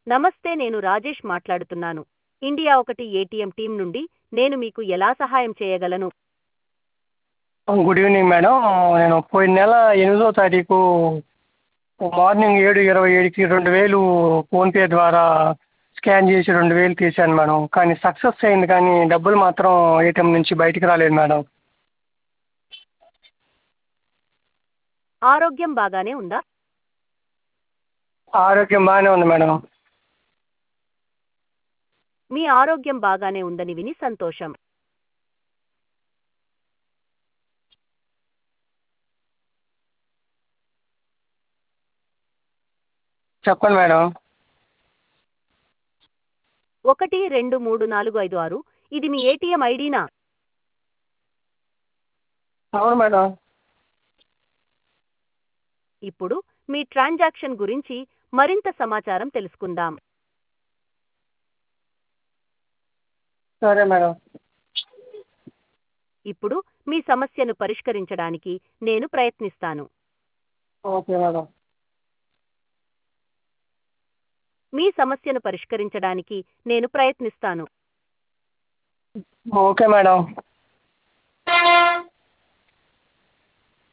నమస్తే, నేను రాజేష్ మాట్లాడుతున్నాను. ఇండియా ఒకటి ఏటీఎం టీం నుండి. నేను మీకు ఎలా సహాయం చేయగలను? Good evening madam. నేను పోయిన నెల 8వ తారీఖు మార్నింగ్ 7:27కి 2000 ఫోన్పే ద్వారా స్కాన్ చేసి 2000 తీశాను మేడం. కానీ సక్సెస్ అయింది, కానీ డబ్బులు మాత్రం ఏటీఎం నుంచి బయటికి రాలేదు మేడం. ఆరోగ్యం బాగానే ఉందా? ఆరోగ్యం బాగానే ఉంది మేడం. మీ ఆరోగ్యం బాగానే ఉందని విని సంతోషం. చెప్పండి మేడం. 123456 ఇది మీ ఏటీఎం ఐడీనా? అవును మేడం. ఇప్పుడు మీ ట్రాన్సాక్షన్ గురించి మరింత సమాచారం తెలుసుకుందాం. సరే మేడం. ఇప్పుడు మీ సమస్యను పరిష్కరించడానికి నేను ప్రయత్నిస్తాను. Okay madam. మీ సమస్యను పరిష్కరించడానికి నేను ప్రయత్నిస్తాను. Okay madam.